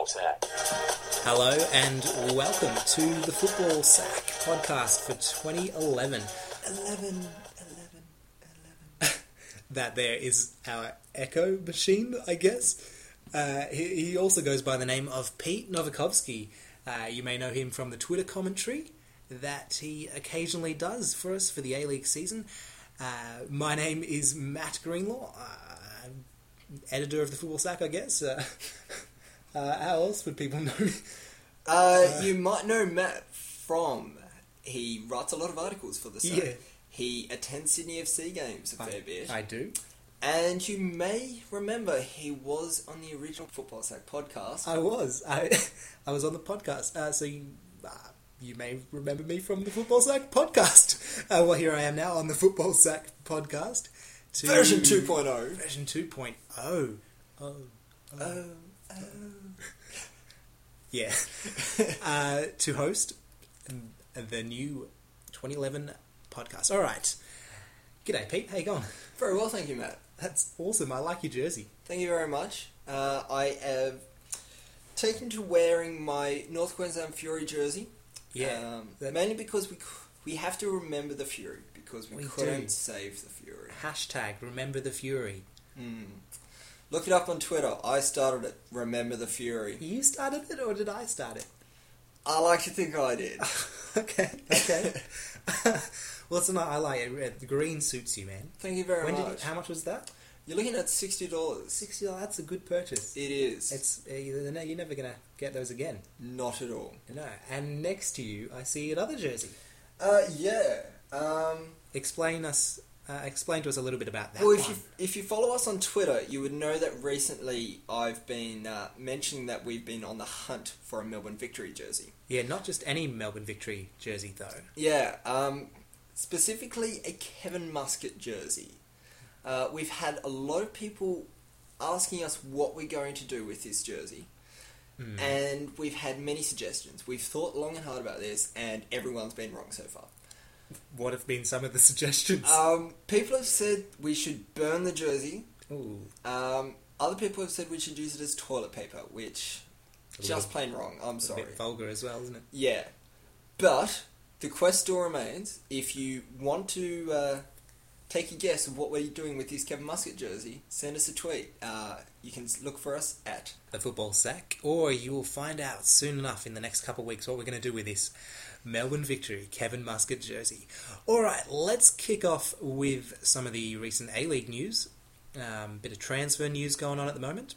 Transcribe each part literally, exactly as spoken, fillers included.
Sack. Hello and welcome to the Football Sack podcast for twenty eleven. eleven, eleven, eleven. That there is our echo machine, I guess. Uh, he, he also goes by the name of Pete Novakovsky. Uh, you may know him from the Twitter commentary that he occasionally does for us for the A-League season. Uh, my name is Matt Greenlaw, uh, editor of the Football Sack, I guess. Uh, uh, how else would people know me? Uh, uh, you might know Matt from, he writes a lot of articles for the site. Yeah. He attends Sydney F C games a I, fair bit. I do. And you may remember he was on the original Football Sack podcast. I was. I I was on the podcast. Uh, so you, uh, you may remember me from the Football Sack podcast. Uh, well, here I am now on the Football Sack podcast. To Version two point oh. Version two point oh. Oh. Oh. Oh. Oh. Yeah. uh, to host the new twenty eleven podcast. All right. G'day, Pete. How you going? Very well, thank you, Matt. That's awesome. I like your jersey. Thank you very much. Uh, I have taken to wearing my North Queensland Fury jersey. Yeah. Um, that... Mainly because we we have to remember the Fury, because we, we couldn't do. save the Fury. Hashtag remember the Fury. Mm. Look it up on Twitter. I started it. Remember the Fury. You started it, or did I start it? I like to think I did. okay, okay. Well, it's not. I like it. The green suits you, man. Thank you very when much. Did you, how much was that? You're looking at sixty dollars. Sixty dollars. That's a good purchase. It is. It's uh, you're never gonna get those again. Not at all. No. And next to you, I see another jersey. Uh, yeah. Um, explain us. Uh, explain to us a little bit about that. Well, if one. you if you follow us on Twitter, you would know that recently I've been uh, mentioning that we've been on the hunt for a Melbourne Victory jersey. Yeah, not just any Melbourne Victory jersey though. Yeah. Um, specifically a Kevin Muscat jersey. Uh, we've had a lot of people asking us what we're going to do with this jersey. Mm. And we've had many suggestions. We've thought long and hard about this, and everyone's been wrong so far. What have been some of the suggestions? Um, people have said we should burn the jersey. Ooh. Um, other people have said we should use it as toilet paper, which just plain wrong. I'm sorry. A bit vulgar as well, isn't it? Yeah. But the quest still remains. If you want to uh, take a guess of what we're doing with this Kevin Muscat jersey, send us a tweet. Uh, you can look for us at the Football Sack, or you will find out soon enough in the next couple of weeks what we're going to do with this Melbourne Victory Kevin Muscat jersey. Alright, let's kick off with some of the recent A-League news. Um, bit of transfer news going on at the moment.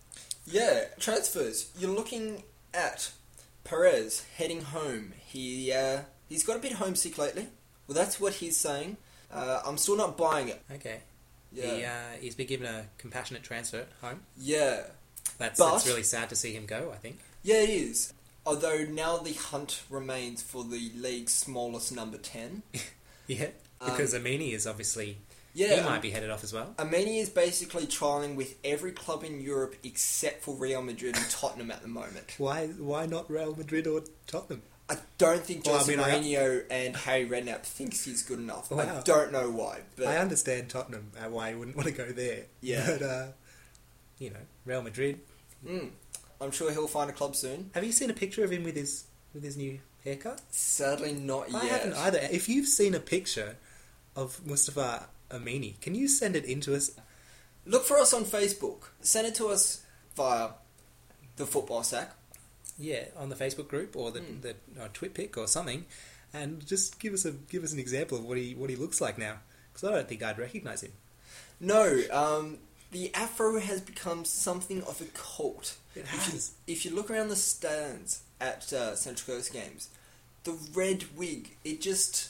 Yeah, transfers. You're looking at Perez heading home. He, uh, he's got a bit homesick lately. Well, that's what he's saying. Uh, I'm still not buying it. Okay. Yeah. He, uh, he's been given a compassionate transfer home. Yeah. That's, but, it's really sad to see him go, I think. Yeah, it is. Although now the hunt remains for the league's smallest number ten. Yeah, because um, Amini is obviously... Yeah, he might be headed off as well. Amini is basically trialling with every club in Europe except for Real Madrid and Tottenham at the moment. Why Why not Real Madrid or Tottenham? I don't think well, Jose I mean, Mourinho I... and Harry Redknapp thinks he's good enough. Wow. I don't know why. But I understand Tottenham, uh, why you wouldn't want to go there. Yeah. But, uh, you know, Real Madrid... Mm. I'm sure he'll find a club soon. Have you seen a picture of him with his with his new haircut? Sadly, not I yet. haven't either. If you've seen a picture of Mustafa Amini, can you send it in to us? Look for us on Facebook. Send it to us via the Football Sack. Yeah, on the Facebook group or the mm. the uh, TwitPic or something, and just give us a give us an example of what he what he looks like now. Because I don't think I'd recognise him. No, um, the afro has become something of a cult. It has. If you, if you look around the stands at uh, Central Coast games, the red wig, it just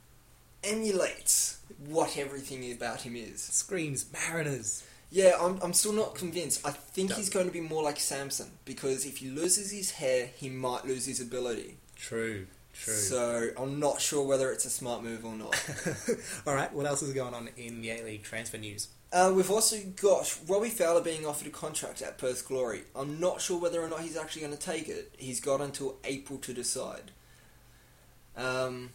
emulates what everything about him is. Screams Mariners. Yeah, I'm I'm still not convinced. I think he's going to be more like Samson, because if he loses his hair, he might lose his ability. True, true. So I'm not sure whether it's a smart move or not. Alright, what else is going on in the A-League transfer news? Uh, we've also got Robbie Fowler being offered a contract at Perth Glory. I'm not sure whether or not he's actually going to take it. He's got until April to decide. Um,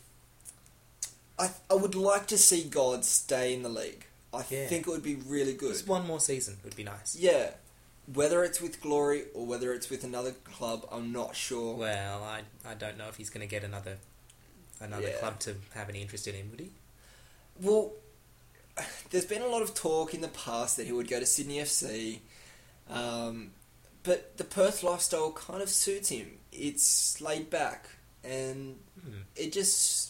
I I would like to see God stay in the league. I yeah. think it would be really good. Just one more season would be nice. Yeah. Whether it's with Glory or whether it's with another club, I'm not sure. Well, I I don't know if he's going to get another another Yeah. club to have any interest in him, would he? Well, there's been a lot of talk in the past that he would go to Sydney F C, um, but the Perth lifestyle kind of suits him. It's laid back, and Hmm. it just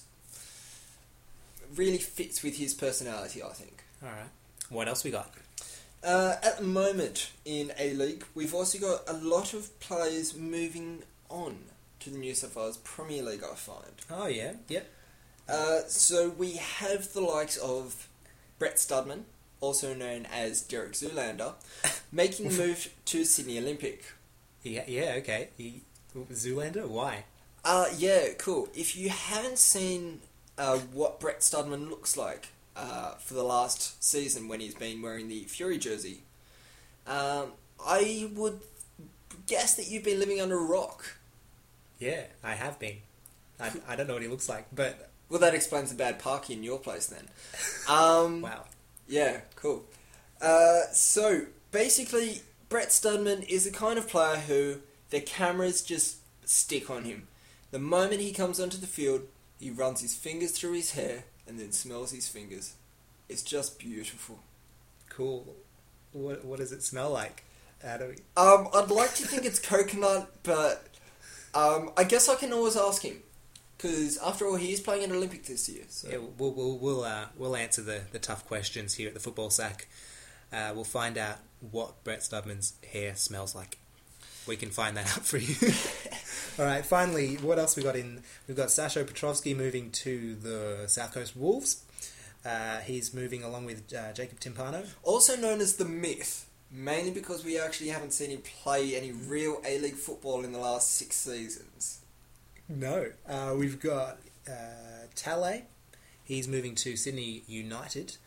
really fits with his personality, I think. All right. What else we got? Uh, at the moment in A-League, we've also got a lot of players moving on to the New South Wales Premier League, I find. Oh yeah, yep. Uh, so we have the likes of Brett Studman, also known as Derek Zoolander, making the move to Sydney Olympic. Yeah, yeah, okay. He, Zoolander, why? Uh, yeah, cool. If you haven't seen uh, what Brett Studman looks like uh, for the last season when he's been wearing the Fury jersey, um, I would guess that you've been living under a rock. Yeah, I have been. I, I don't know what he looks like, but Well, that explains the bad parking in your place then. Um, wow. Yeah, cool. Uh, so, basically, Brett Studman is the kind of player who the cameras just stick on him. The moment he comes onto the field, he runs his fingers through his hair and then smells his fingers. It's just beautiful. Cool. What what does it smell like? How do we... Um, I'd like to think it's coconut, but um, I guess I can always ask him. Because, after all, he is playing at Olympic this year. So. Yeah, we'll we'll we'll, uh, we'll answer the, the tough questions here at the Football Sack. Uh, we'll find out what Brett Studman's hair smells like. We can find that out for you. All right. Finally, what else we got in? We've got Sasho Petrovsky moving to the South Coast Wolves. Uh, he's moving along with uh, Jacob Timpano. Also known as the Myth, mainly because we actually haven't seen him play any real A-League football in the last six seasons. No. Uh, we've got uh, Tale. He's moving to Sydney United.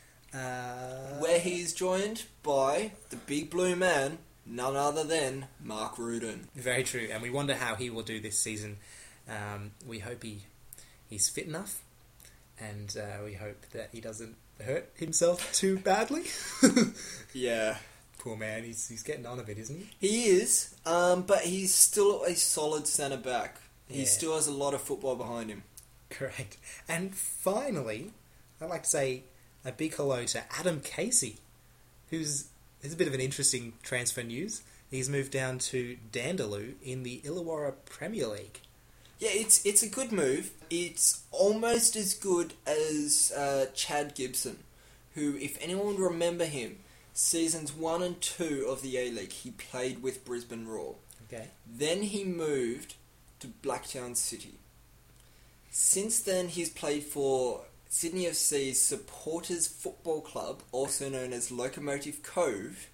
Uh, Where he's joined by the big blue man, none other than Mark Rudin. Very true. And we wonder how he will do this season. Um, we hope he he's fit enough. And uh, we hope that he doesn't hurt himself too badly. Yeah. Poor man. He's, he's getting on a bit, isn't he? He is, um, but he's still a solid centre-back. He Yeah. still has a lot of football behind him. Correct. And finally, I'd like to say a big hello to Adam Casey, who's there's a bit of an interesting transfer news. He's moved down to Dandaloo in the Illawarra Premier League. Yeah, it's it's a good move. It's almost as good as uh, Chad Gibson, who, if anyone would remember him, seasons one and two of the A-League, he played with Brisbane Roar. Okay. Then he moved to Blacktown City. Since then, he's played for Sydney F C's Supporters Football Club, also known as Locomotive Cove.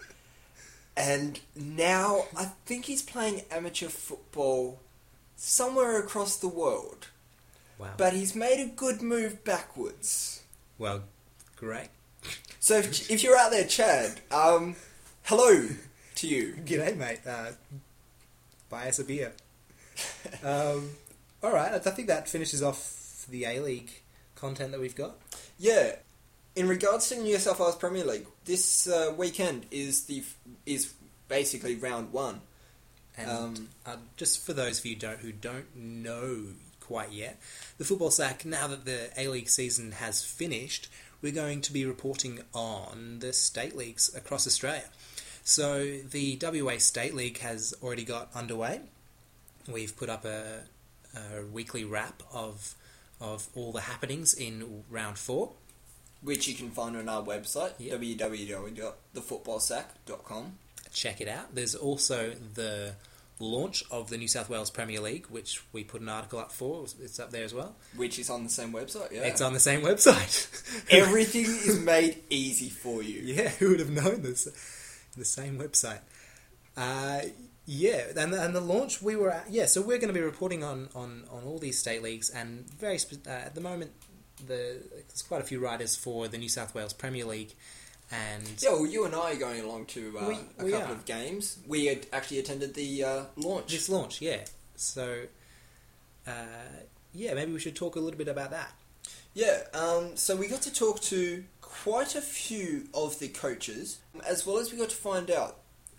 And now, I think he's playing amateur football somewhere across the world. Wow. But he's made a good move backwards. Well, great. So if, if you're out there, Chad, um, hello to you. G'day, mate. Uh, buy us a beer. um, all right, I think that finishes off the A-League content that we've got. Yeah. In regards to the New South Wales Premier League, this uh, weekend is the is basically round one. And Um, uh, just for those of you don't, who don't know quite yet, the Football Sack, now that the A-League season has finished, we're going to be reporting on the state leagues across Australia. So the W A State League has already got underway. We've put up a, a weekly wrap of of all the happenings in round four. which you can find on our website, Yep. w w w dot the football sack dot com. Check it out. There's also the launch of the New South Wales Premier League, which we put an article up for. It's up there as well. Which is on the same website, yeah. It's on the same website. Everything is made easy for you. Yeah, who would have known this? The same website. Uh, yeah, and the, and the launch we were at, yeah. So we're going to be reporting on, on, on all these state leagues, and very spe- uh, at the moment, the there's quite a few riders for the New South Wales Premier League, and Yeah, well, you and I are going along to uh, We- a we couple are. of games. We had actually attended the uh, launch. this launch, yeah. So, uh, yeah, maybe we should talk a little bit about that. Yeah, um, so we got to talk to quite a few of the coaches, as well as we got to find out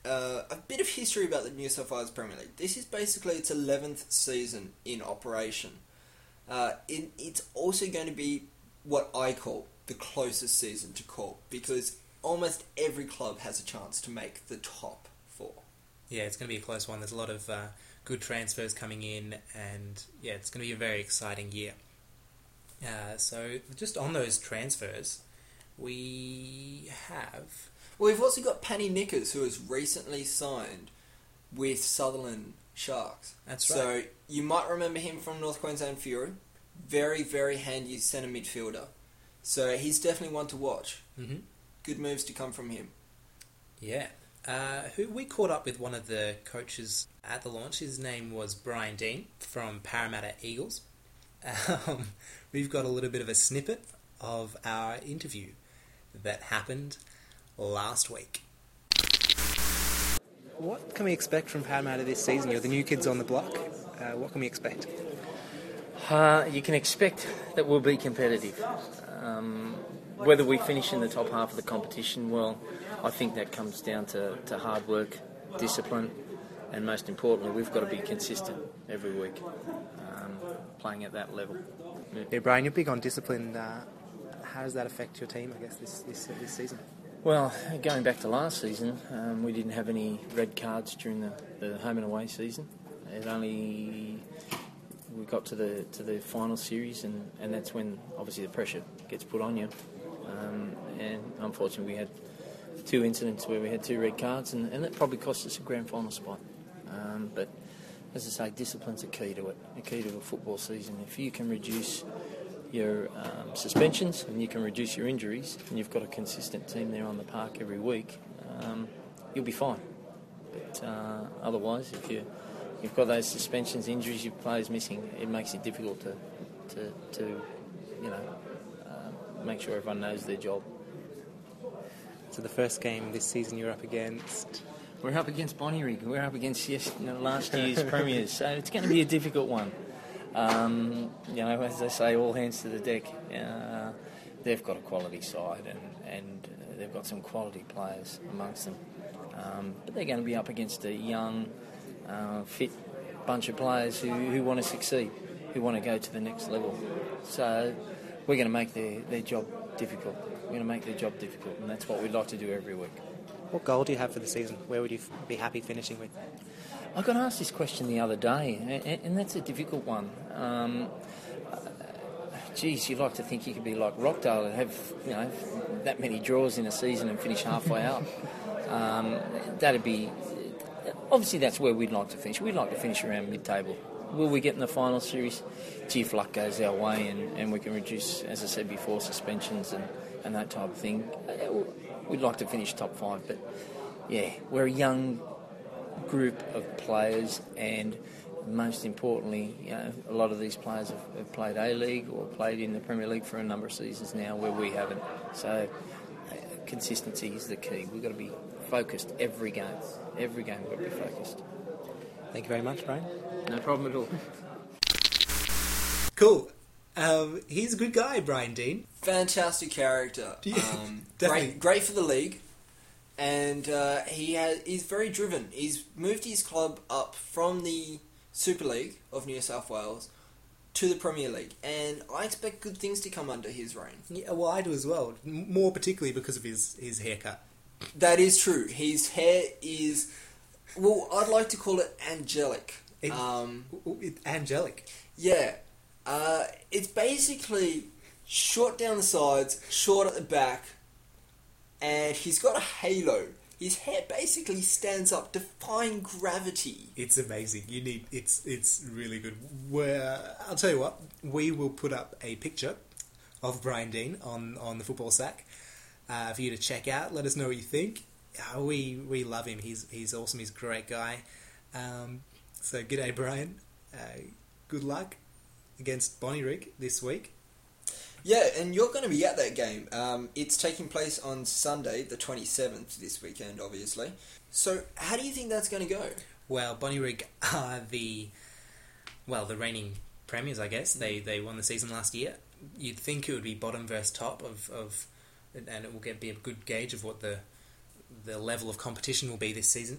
uh, a bit of history about the New South Wales Premier League. This is basically its eleventh season in operation. Uh, it, it's also going to be what I call the closest season to call, because almost every club has a chance to make the top four. Yeah, it's going to be a close one. There's a lot of uh, good transfers coming in, and yeah, it's going to be a very exciting year. Uh, so, just on those transfers, we have... Well, we've also got Paddy Nickers, who has recently signed with Sutherland Sharks. That's right. So, you might remember him from North Queensland Fury. Very, very handy centre midfielder. So he's definitely one to watch. Mm-hmm. Good moves to come from him. Yeah. Uh, who we caught up with one of the coaches at the launch. His name was Brian Dean from Parramatta Eagles. Um, we've got a little bit of a snippet of our interview that happened last week. What can we expect from Parramatta this season? You're the new kids on the block. Uh, what can we expect? Uh, you can expect that we'll be competitive. Um, whether we finish in the top half of the competition, well, I think that comes down to, to hard work, discipline, and most importantly, we've got to be consistent every week, um, playing at that level. Yeah. Yeah, Brian, you're big on discipline. Uh, how does that affect your team, I guess, this this, this season? Well, going back to last season, um, we didn't have any red cards during the, the home and away season. It only... We got to the to the final series, and, and that's when obviously the pressure gets put on you. Um, and unfortunately, we had two incidents where we had two red cards, and, and that probably cost us a grand final spot. Um, but as I say, discipline's a key to it, a key to a football season. If you can reduce your um, suspensions and you can reduce your injuries, and you've got a consistent team there on the park every week, um, you'll be fine. But uh, otherwise, if you You've got those suspensions, injuries, your players missing. It makes it difficult to, to, to you know, uh, make sure everyone knows their job. So the first game this season you're up against? We're up against Bonnyrigg. We're up against yes, you know, last year's premiers. So it's going to be a difficult one. Um, you know, as they say, all hands to the deck. Uh, they've got a quality side, and, and they've got some quality players amongst them. Um, but they're going to be up against a young... Uh, fit bunch of players who, who want to succeed, who want to go to the next level. So we're going to make their, their job difficult. We're going to make their job difficult, and that's what we'd like to do every week. What goal do you have for the season? Where would you f- be happy finishing with? I got asked this question the other day, and, and that's a difficult one. Um, uh, geez, you'd like to think you could be like Rockdale and have, you know, that many draws in a season and finish halfway up. Um, that'd be... Obviously, that's where we'd like to finish. We'd like to finish around mid-table. Will we get in the final series? Gee, if luck goes our way and, and we can reduce, as I said before, suspensions and, and that type of thing, we'd like to finish top five. But, yeah, we're a young group of players, and most importantly, you know, a lot of these players have, have played A-League or played in the Premier League for a number of seasons now where we haven't. So uh, consistency is the key. We've got to be focused every game. Every game we've got to be focused. Thank you very much, Brian. No problem at all. Cool. Um, he's a good guy, Brian Dean. Fantastic character. Yeah, um, definitely. Great, great for the league. And uh, he has, he's very driven. He's moved his club up from the Super League of New South Wales to the Premier League. And I expect good things to come under his reign. Yeah, well, I do as well. M- more particularly because of his, his haircut. That is true. His hair is, well, I'd like to call it angelic. It, um, it, angelic. Yeah. Uh, it's basically short down the sides, short at the back, and he's got a halo. His hair basically stands up, defying gravity. It's amazing. You need it's it's really good. Where I'll tell you what, we will put up a picture of Brian Dean on, on the Football Sack. Uh, for you to check out. Let us know what you think. Uh, we we love him. He's he's awesome. He's a great guy. Um, so g'day, Brian. Uh, good luck against Bonnyrigg this week. Yeah, and you're going to be at that game. Um, it's taking place on Sunday, the twenty-seventh, this weekend, obviously. So how do you think that's going to go? Well, Bonnyrigg are the well the reigning premiers, I guess. They they won the season last year. You'd think it would be bottom versus top of. of and it will get be a good gauge of what the the level of competition will be this season,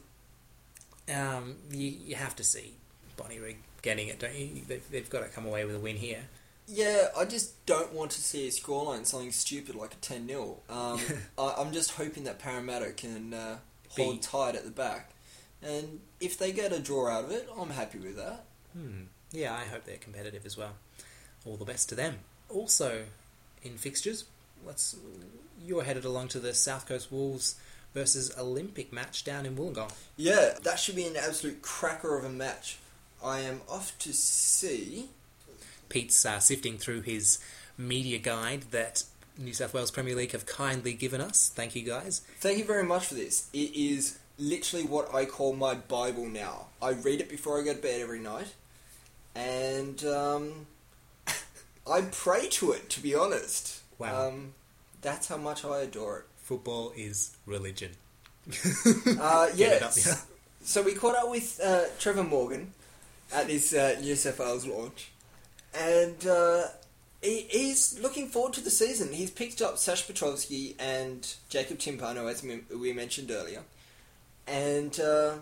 um, you, you have to see Bonnyrigg getting it, don't you? They've, they've got to come away with a win here. Yeah, I just don't want to see a scoreline, something stupid like a ten nil. Um, I, I'm just hoping that Parramatta can uh, hold Be- tight at the back. And if they get a draw out of it, I'm happy with that. Hmm. Yeah, I hope they're competitive as well. All the best to them. Also, in fixtures, let's you're headed along to the South Coast Wolves versus Olympic match down in Wollongong. Yeah, that should be an absolute cracker of a match. I am off to see... Pete's uh, sifting through his media guide that New South Wales Premier League have kindly given us. Thank you, guys. Thank you very much for this. It is literally what I call my Bible now. I read it before I go to bed every night. And um, I pray to it, to be honest. Wow. Um, that's how much I adore it. Football is religion. Uh, Get yeah. it up, yeah. So we caught up with uh, Trevor Morgan at this uh, New South Wales launch. And uh, he, he's looking forward to the season. He's picked up Sash Petrovsky and Jacob Timpano, as we, we mentioned earlier. And uh,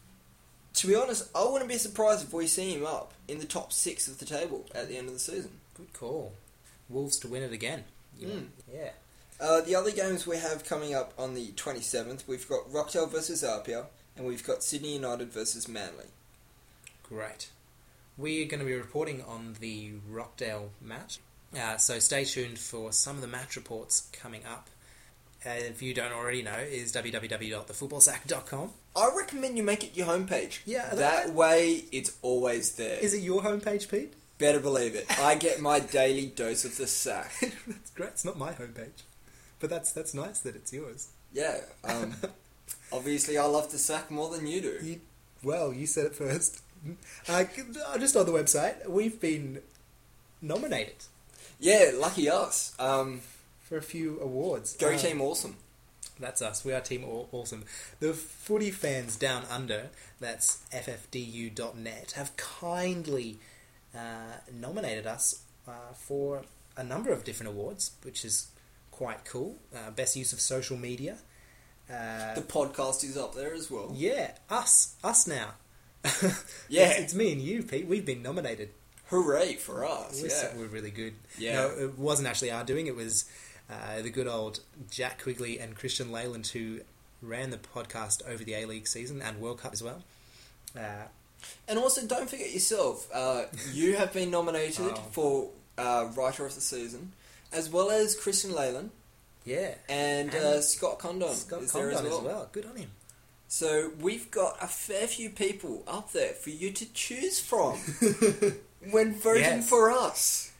to be honest, I wouldn't be surprised if we see him up in the top six of the table at the end of the season. Good call. Wolves to win it again. Yeah. Mm. yeah. Uh, the other games we have coming up on the twenty-seventh, we've got Rockdale versus Apia, and we've got Sydney United versus Manly. Great. We're going to be reporting on the Rockdale match, uh, so stay tuned for some of the match reports coming up. Uh, if you don't already know, is w w w dot the football sack dot com. I recommend you make it your homepage. Yeah, that, that- way it's always there. Is it your homepage, Pete? Better believe it. I get my daily dose of the sack. That's great. It's not my homepage, but that's that's nice that it's yours. Yeah. Um, obviously, I love the sack more than you do. You, well, you said it first. Uh, just on the website, we've been nominated Yeah, lucky us. Um, for a few awards. go Uh, Team Awesome. That's us. We are Team Aw- Awesome. The footy fans down under, that's f f d u dot net, have kindly uh, nominated us uh, for a number of different awards, which is quite cool. Uh, best use of social media. Uh, The podcast is up there as well. yeah, us. Us now. Yeah. It's, it's me and you, Pete. We've been nominated. Hooray for us. We're, Yeah. so- we're really good. Yeah. No, it wasn't actually our doing. It was uh, the good old Jack Quigley and Christian Leyland who ran the podcast over the A-League season and World Cup as well. Uh, And also, don't forget yourself. Uh, you have been nominated Oh. for uh, Writer of the Season, as well as Christian Leyland yeah. and, And uh, Scott Condon Scott is there Condon as well. Good on him. So we've got a fair few people up there for you to choose from when voting Yes. for us.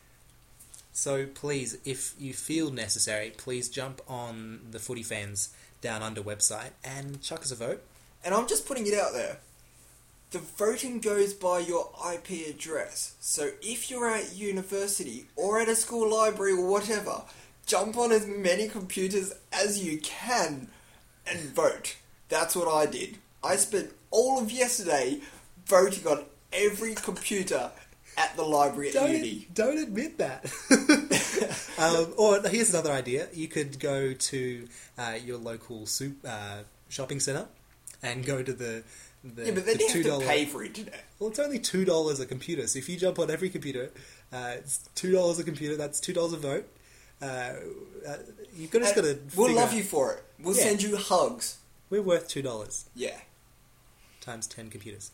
So please, if you feel necessary, please jump on the Footy Fans Down Under website and chuck us a vote. And I'm just putting it out there. The voting goes by your I P address. So if you're at university or at a school library or whatever, jump on as many computers as you can and vote. That's what I did. I spent all of yesterday voting on every computer at the library at Don't, uni. don't admit that. um, or here's another idea. You could go to uh, your local soup, uh, shopping centre and go to the, the Yeah, but then the you have to two dollars pay for internet. Well, it's only two dollars a computer. So if you jump on every computer, uh, it's two dollars a computer. That's two dollars a vote. Uh, uh, you've got, just got to. And we'll love you for it. We'll Yeah. send you hugs. We're worth two dollars Yeah. times ten computers.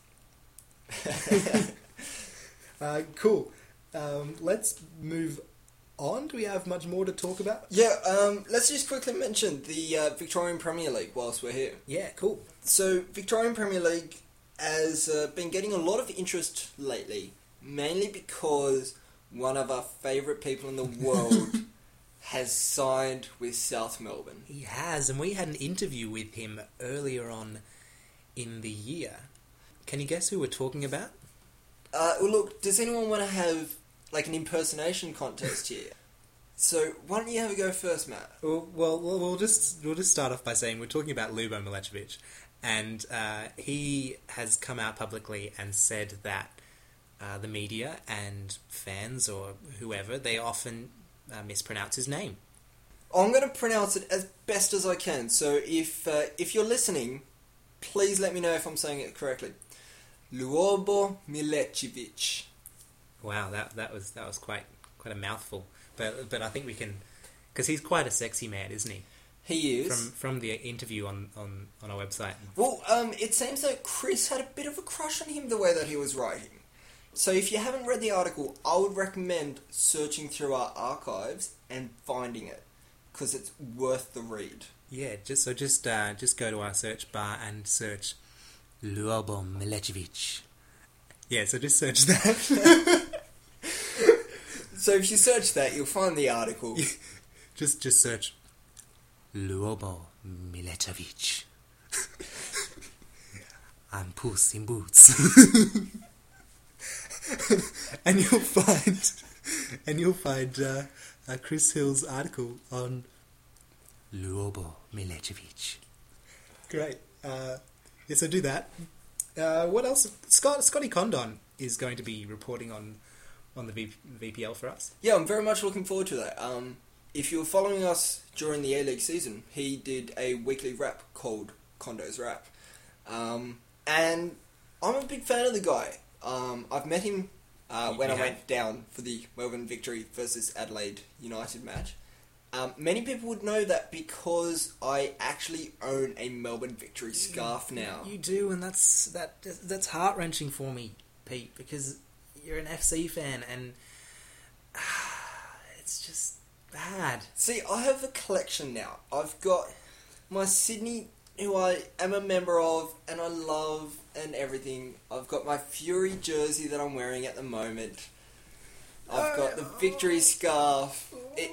uh, cool. Um, let's move on. Do we have much more to talk about? Yeah, um, let's just quickly mention the uh, Victorian Premier League whilst we're here. Yeah, cool. So, Victorian Premier League has uh, been getting a lot of interest lately, mainly because one of our favourite people in the world has signed with South Melbourne. He has, and we had an interview with him earlier on in the year. Can you guess who we're talking about? Uh, well, look, does anyone want to have like an impersonation contest here? So, why don't you have a go first, Matt? Well, well, we'll we'll just we'll just start off by saying we're talking about Lubo Milechovic, and uh, he has come out publicly and said that uh, the media and fans or whoever, they often uh, mispronounce his name. I'm going to pronounce it as best as I can. So if uh, if you're listening, please let me know if I'm saying it correctly. Ljubo Milicevic. Wow, that that was that was quite quite a mouthful. But but I think we can, because he's quite a sexy man, isn't he? He is. From from the interview on, on, on our website. Well, um, it seems that Chris had a bit of a crush on him the way that he was writing. So if you haven't read the article, I would recommend searching through our archives and finding it, because it's worth the read. Yeah, just so just uh, just go to our search bar and search Ljubo Milicevic. Yeah, so just search that. So if you search that, you'll find the article. just just search Ljubo Milicevic. And Puss in Boots. and you'll find and you'll find uh, uh, Chris Hill's article on Ljubo Milicevic. Great. Uh, yeah, so do that. Uh, what else? Scott Scotty Condon is going to be reporting on on the v- VPL for us. Yeah, I'm very much looking forward to that. Um, if you were following us during the A-League season, he did a weekly rap called Condo's Rap. Um, and I'm a big fan of the guy. Um, I've met him uh, when You I have? went down for the Melbourne Victory versus Adelaide United match. Um, many people would know that because I actually own a Melbourne Victory scarf now. You do, and that's that that's heart wrenching for me, Pete, because you're an F C fan, and uh, it's just bad. See, I have a collection now. I've got my Sydney, who I am a member of, and I love, and everything. I've got my Fury jersey that I'm wearing at the moment. I've got the Victory scarf. It,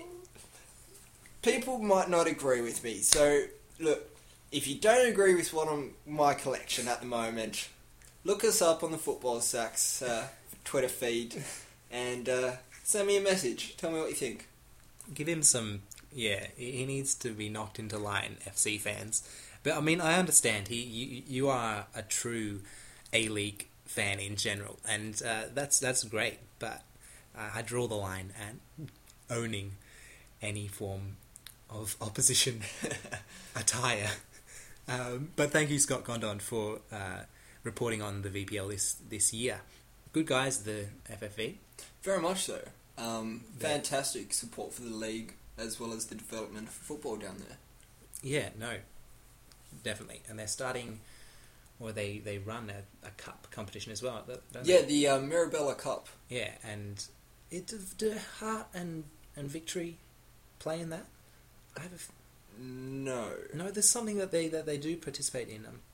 people might not agree with me, so look, if you don't agree with what I'm, my collection at the moment, look us up on the Football Sacks uh, Twitter feed, and uh, send me a message. Tell me what you think. Give him some. Yeah, he he needs to be knocked into line, F C fans. But I mean, I understand. He, you, you are a true A-League fan in general, and uh, that's that's great. But uh, I draw the line at owning any form of opposition attire. Um, but thank you, Scott Condon, for uh, reporting on the V P L this this year. Good guys, the F F V. Very much so. Um, Yeah. fantastic support for the league as well as the development of football down there. Yeah, no, definitely. And they're starting, or they, they run a, a cup competition as well, don't Yeah, they? the uh, Mirabella Cup. Yeah, and it, do, do Heart and, and Victory play in that? I have a f- No. no, there's something that they that they do participate in. Um,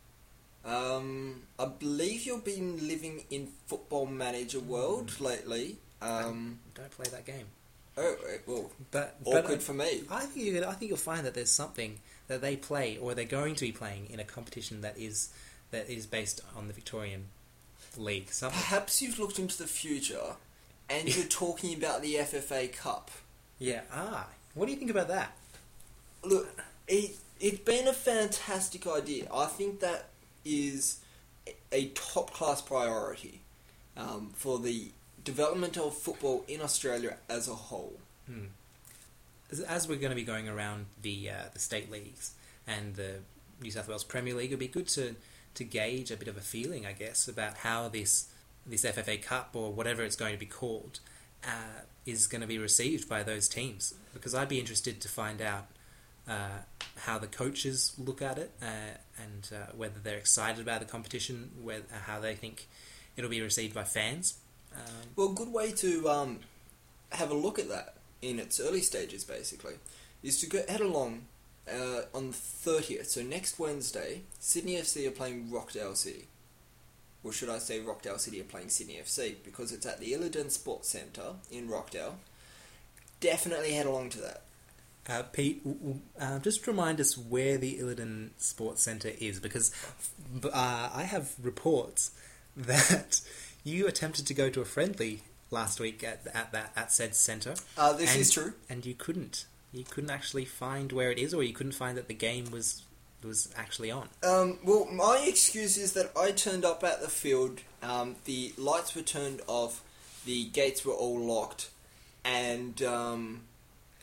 Um, I believe you've been living in Football Manager world lately. Um, don't play that game. oh, well, But awkward but, for me. I think you I think you'll find that there's something that they play, or they're going to be playing in a competition that is that is based on the Victorian League. Something. Perhaps you've looked into the future and you're talking about the F F A Cup. Yeah. Ah. What do you think about that? Look, it, it's been a fantastic idea. I think that is a top-class priority um, for the development of football in Australia as a whole. Hmm. As, as we're going to be going around the uh, the state leagues and the New South Wales Premier League, it'd be good to, to gauge a bit of a feeling, I guess, about how this this F F A Cup, or whatever it's going to be called, uh, is going to be received by those teams. Because I'd be interested to find out uh, how the coaches look at it, uh, and uh, whether they're excited about the competition, whether, how they think it'll be received by fans. Um, Well, a good way to um, have a look at that in its early stages, basically, is to go head along uh, on the thirtieth. So next Wednesday, Sydney F C are playing Rockdale City. Or should I say Rockdale City are playing Sydney F C, because it's at the Illidan Sports Centre in Rockdale. Definitely head along to that. Uh, Pete, w- w- uh, just remind us where the Illidan Sports Centre is, because uh, I have reports that you attempted to go to a friendly last week at at that at said centre. Uh, this and, is true. and you couldn't. You couldn't actually find where it is, or you couldn't find that the game was was actually on. Um, well, my excuse is that I turned up at the field, um, the lights were turned off, the gates were all locked, and um,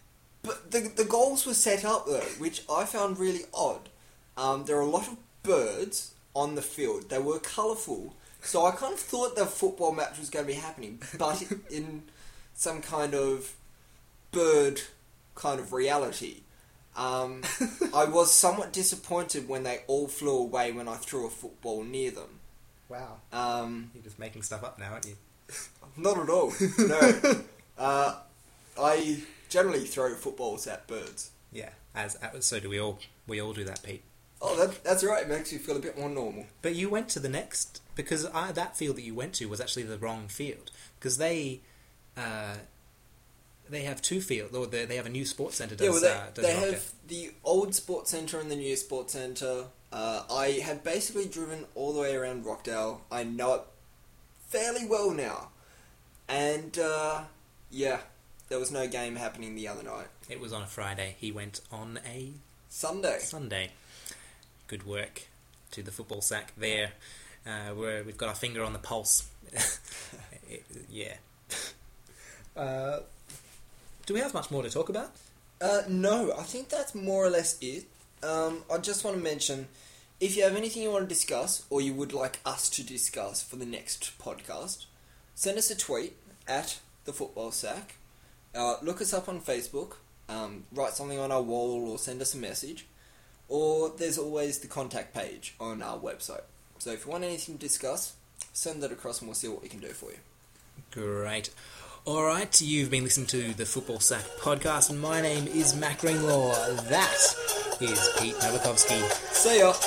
But the the goals were set up though, which I found really odd. Um, there are a lot of birds on the field. They were colourful, so I kind of thought the football match was going to be happening, but in some kind of bird kind of reality. Um, I was somewhat disappointed when they all flew away when I threw a football near them. Wow. Um, You're just making stuff up now, aren't you? Not at all. No. uh, I generally throw footballs at birds. Yeah, as, as so do we all. We all do that, Pete. Oh, that, that's right. It makes you feel a bit more normal. But you went to the next because I, that field that you went to was actually the wrong field because they uh, they have two fields or they, they have a new sports centre. Does, yeah, well, they, uh, does they Rockdale. have the old sports centre and the new sports centre. Uh, I have basically driven all the way around Rockdale. I know it fairly well now, and uh, yeah, there was no game happening the other night. It was on a Friday. He went on a Sunday. Sunday. Good work to the football sack there. Uh, we're, we've got our finger on the pulse. It- yeah. Uh, do we have much more to talk about? Uh, no, I think that's more or less it. Um, I just want to mention, if you have anything you want to discuss, or you would like us to discuss for the next podcast, send us a tweet at the Football Sack. Uh, look us up on Facebook. Um, write something on our wall, or send us a message. Or there's always the contact page on our website. So if you want anything to discuss, send that across, and we'll see what we can do for you. Great. Alright, you've been listening to the Football Sack podcast, and my name is Mac Greenlaw. That is Pete Novakovsky. See ya!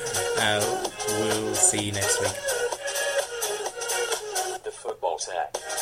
uh, we'll see you next week. The Football Sack.